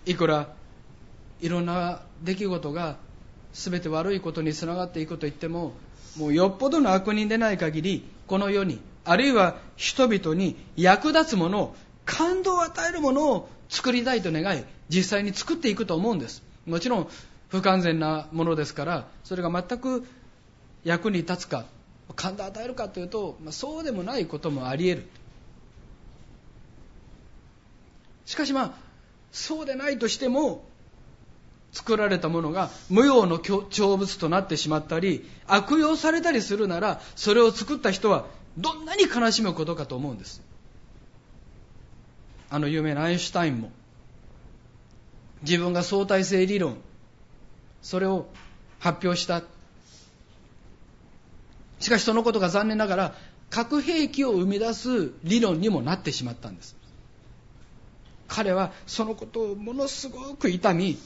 いくらいろんな出来事が全て悪いことにつながっていくと言っても、もうよっぽどの悪人でない限り、この世にあるいは人々に役立つものを、感動を与えるものを作りたいと願い、実際に作っていくと思うんです。もちろん不完全なものですから、それが全く役に立つか感動を与えるかというと、そうでもないこともあり得る。しかしそうでないとしても、作られたものが無用の長物となってしまったり悪用されたりするなら、それを作った人はどんなに悲しむことかと思うんです。有名なアインシュタインも自分が相対性理論、それを発表した。しかしそのことが残念ながら核兵器を生み出す理論にもなってしまったんです。彼はそのことをものすごく痛み、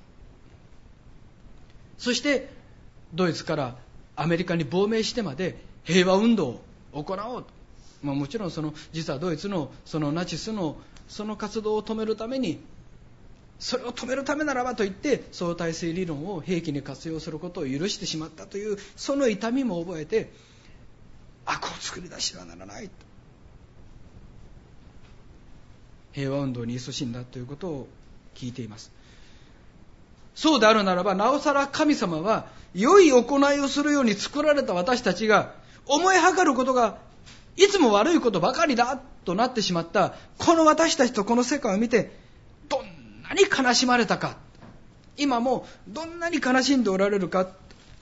そしてドイツからアメリカに亡命してまで平和運動を行おうと。もちろん実はドイツのナチスのその活動を止めるために、それを止めるためならばと言って相対性理論を兵器に活用することを許してしまったという、その痛みも覚えて、悪を作り出してはならないと、平和運動に勤しんだということを聞いています。そうであるならば、なおさら神様は良い行いをするように作られた私たちが思いはることがいつも悪いことばかりだとなってしまったこの私たちとこの世界を見て、どんなに悲しまれたか、今もどんなに悲しんでおられるか。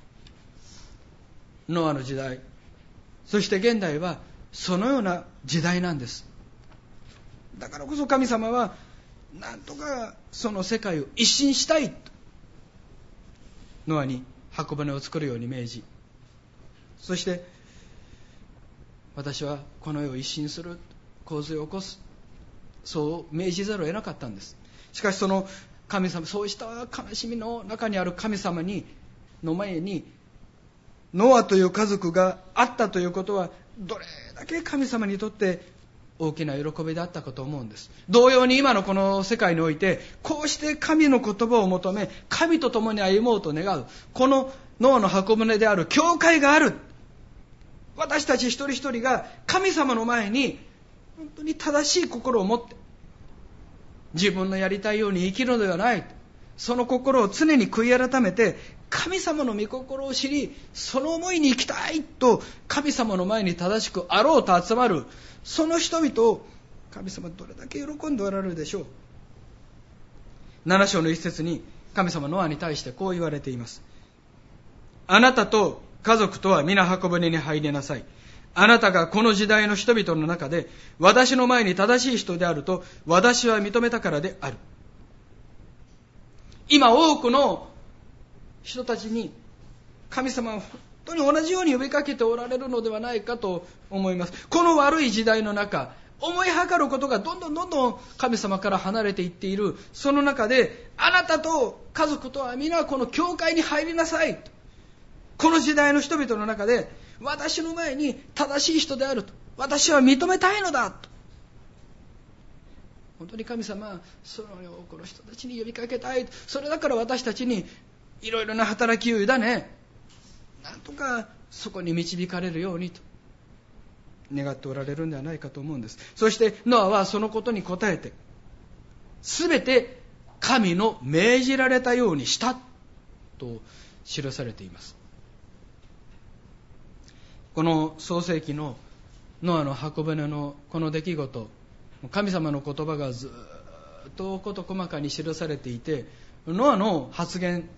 ノアの時代、そして現代はそのような時代なんです。だからこそ神様はなんとかその世界を一新したいとノアに箱舟を作るように命じ、そして私はこの世を一新する、洪水を起こす、そう命じざるを得なかったんです。しかしその神様、そうした悲しみの中にある神様の前にノアという家族があったということは、どれだけ神様にとって大きな喜びであったかと思うんです。同様に今のこの世界において、こうして神の言葉を求め神と共に歩もうと願うこのノアの箱舟である教会がある。私たち一人一人が神様の前に本当に正しい心を持って、自分のやりたいように生きるのではない、その心を常に悔い改めて神様の御心を知り、その思いに生きたいと神様の前に正しくあろうと集まるその人々を神様どれだけ喜んでおられるでしょう。7章の一節に神様ノアに対してこう言われています。あなたと家族とは皆箱舟に入りなさい。あなたがこの時代の人々の中で私の前に正しい人であると私は認めたからである。今多くの人たちに神様は本当に同じように呼びかけておられるのではないかと思います。この悪い時代の中、思いはかることがどんどん神様から離れていっているその中で、あなたと家族とは皆この教会に入りなさい。この時代の人々の中で私の前に正しい人であると私は認めたいのだと。本当に神様はそのこの人たちに呼びかけたい。それだから私たちにいろいろな働きを委ね、なんとかそこに導かれるようにと願っておられるんではないかと思うんです。そしてノアはそのことに応えて、すべて神の命じられたようにしたと記されています。この創世記のノアの箱舟のこの出来事、神様の言葉がずっと事細かに記されていて、ノアの発言、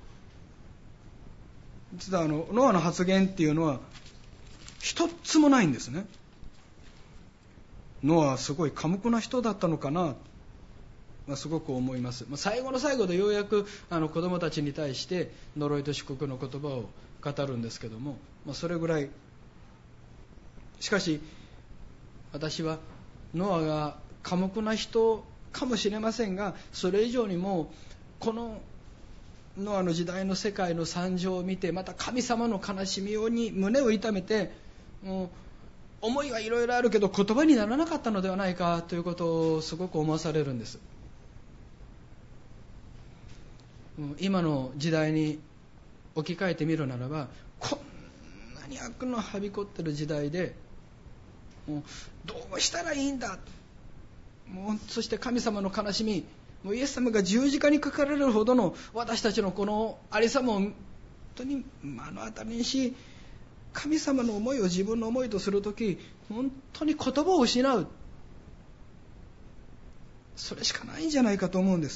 実はノアの発言っていうのは一つもないんですね。ノアはすごい寡黙な人だったのかな、すごく思います。最後の最後でようやく子供たちに対して呪いと祝福の言葉を語るんですけども、それぐらい。しかし私はノアが寡黙な人かもしれませんが、それ以上にもこのノアの時代の世界の惨状を見て、また神様の悲しみに胸を痛めて、もう思いはいろいろあるけど言葉にならなかったのではないかということをすごく思わされるんです。 今の時代に置き換えてみるならば、こんなに悪のはびこってる時代で、もうどうしたらいいんだ、そして神様の悲しみ、もうイエス様が十字架にかかられるほどの私たちのこのありさまを本当に目の当たりにし、神様の思いを自分の思いとするとき、本当に言葉を失う、それしかないんじゃないかと思うんです。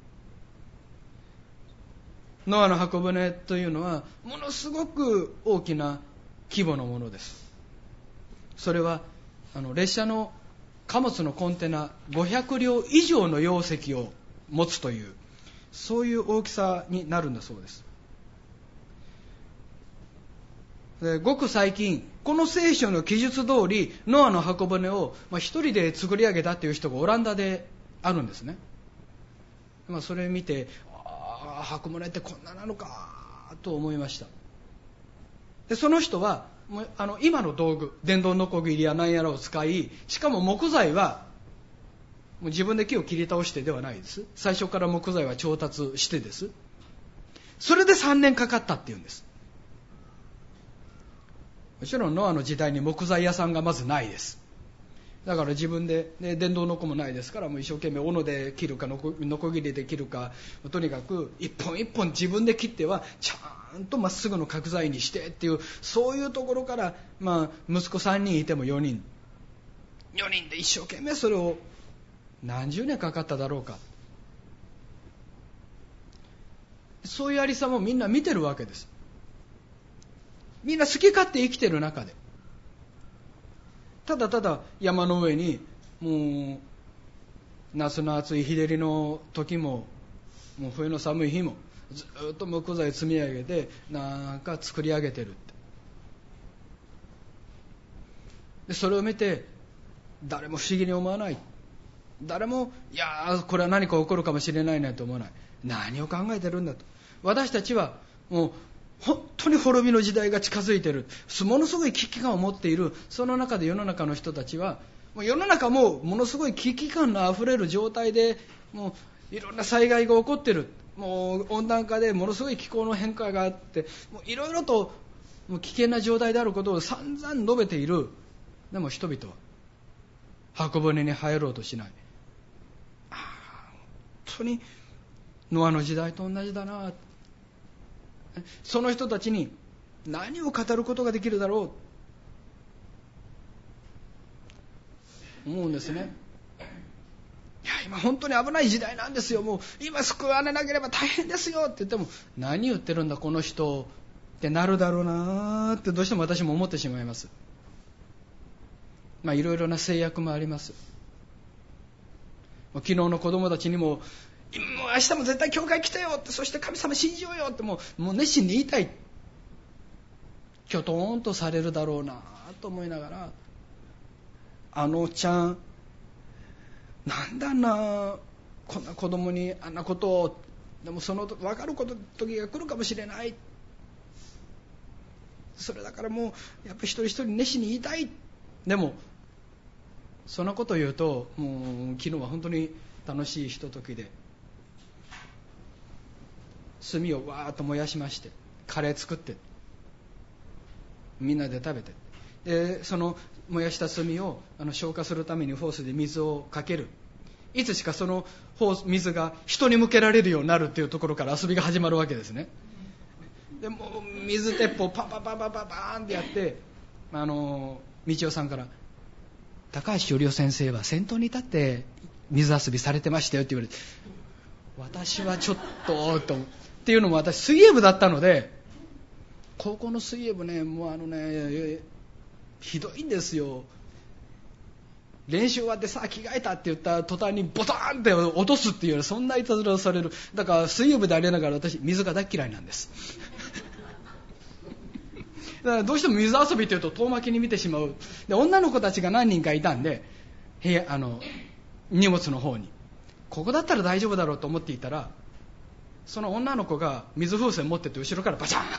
ノアの箱舟というのはものすごく大きな規模のものです。それは列車の貨物のコンテナ500両以上の容積を持つという、そういう大きさになるんだそうです。で、ごく最近この聖書の記述通りノアの箱舟を一人で作り上げたという人がオランダであるんですね。それを見て、箱舟ってこんななのかと思いました。で、その人は今の道具、電動ノコギリや何やらを使い、しかも木材はもう自分で木を切り倒してではないです。最初から木材は調達してです。それで3年かかったっていうんです。もちろんノアの時代に木材屋さんがまずないです。だから自分で、電動ノコもないですから、もう一生懸命斧で切るかノコギリで切るか、とにかく一本一本自分で切ってはちゃんとまっすぐの角材にしてっていう、そういうところから、息子3人いても4人で一生懸命それを何十年かかっただろうか。そういうありさもみんな見てるわけです。みんな好き勝手生きてる中で、ただただ山の上にもう夏の暑い日照りの時も、もう冬の寒い日もずっと木材積み上げてなんか作り上げてるって。でそれを見て誰も不思議に思わない。誰もいやこれは何か起こるかもしれないなと思わない。何を考えてるんだと。私たちはもう本当に滅びの時代が近づいている、ものすごい危機感を持っている。その中で世の中の人たちは、もう世の中もものすごい危機感のあふれる状態で、もういろんな災害が起こっている。もう温暖化でものすごい気候の変化があって、もういろいろともう危険な状態であることを散々述べている。でも人々は箱舟に入ろうとしない。本当にノアの時代と同じだな。その人たちに何を語ることができるだろう思うんですね。いや今本当に危ない時代なんですよ、もう今救われなければ大変ですよって言っても、何言ってるんだこの人ってなるだろうなってどうしても私も思ってしまいます。いろいろな制約もあります。昨日の子供たちにも明日も絶対教会来てよって、そして神様信じようよってもう熱心に言いたい。きょとんとされるだろうなと思いながら、あのちゃんなんであんなこんな子供にあんなことを、でもその分かる時が来るかもしれない。それだからもうやっぱり一人一人熱心に言いたい。でもそんなことを言うと、もう昨日は本当に楽しいひとときで、炭をわーっと燃やしまして、カレー作ってみんなで食べて、でその燃やした炭を消火するためにホースで水をかける。いつしかその水が人に向けられるようになるっていうところから遊びが始まるわけですね。でもう水鉄砲パンパンパンパンパンパンってやって、道夫さんから高橋織夫先生は先頭に立って水遊びされてましたよって言われて、私はちょっとっていうのも、私水泳部だったので、高校の水泳部ね、もうひどいんですよ。練習終わってさあ着替えたって言った途端にボターンって落とすっていうような、そんないたずらをされる。だから水泳部でありながら私水が大嫌いなんですだからどうしても水遊びというと遠巻きに見てしまう。で女の子たちが何人かいたんで、荷物の方にここだったら大丈夫だろうと思っていたら、その女の子が水風船持ってて後ろからバチャン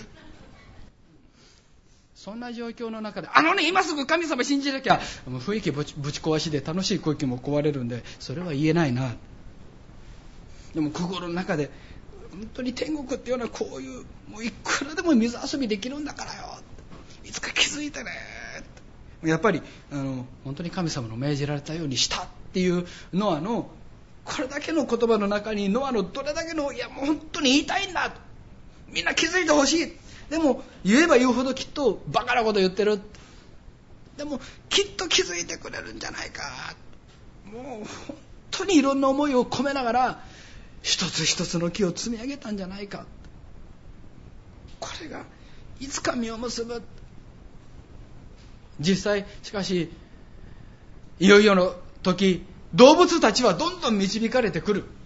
そんな状況の中で、今すぐ神様信じなきゃ、もう雰囲気ぶち壊しで楽しい空気も壊れるんで、それは言えないな。でも心の中で本当に天国っていうのはこういうもういくらでも水遊びできるんだからよ、いつか気づいてね。やっぱり本当に神様の命じられたようにしたっていうノアのこれだけの言葉の中に、ノアのどれだけの、いやもう本当に言いたいんだと、みんな気づいてほしい、でも言えば言うほどきっとバカなこと言ってる、でもきっと気づいてくれるんじゃないか、もう本当にいろんな思いを込めながら一つ一つの木を積み上げたんじゃないか。これがいつか実を結ぶ。実際しかしいよいよの時、動物たちはどんどん導かれてくる。